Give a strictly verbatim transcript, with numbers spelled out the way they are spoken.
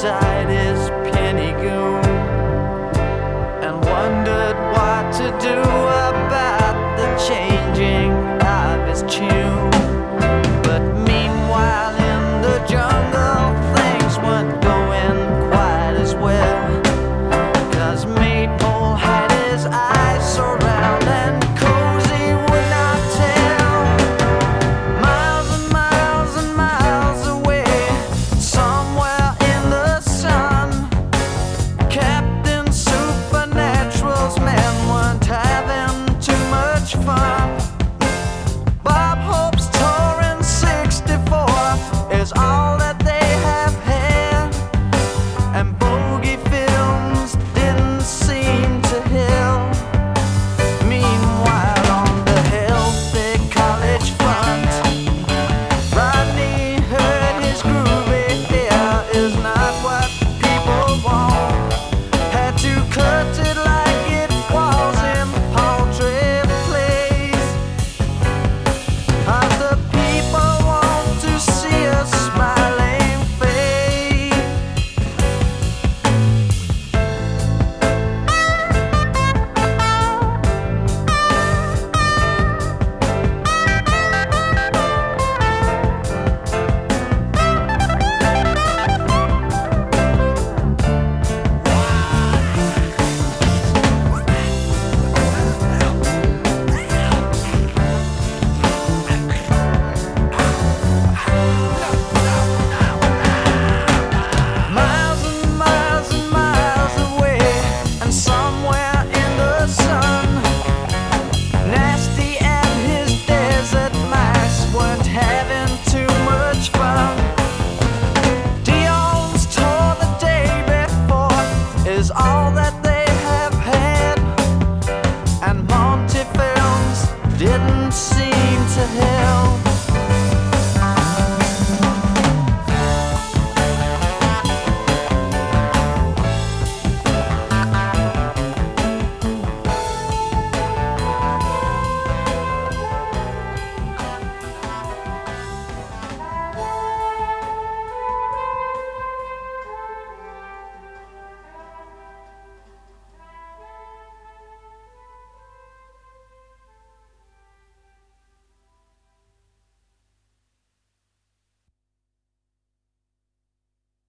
inside his penny goon and wondered what to do about the changing of his tune. But meanwhile in the jungle things weren't going quite as well, 'cause Maypole had his eyes so round and Cozy would not tell. Miles and miles and miles away, somewhere in the sun, Captain Supernatural's men weren't having too much fun. Bob Hope's touring sixty-four is all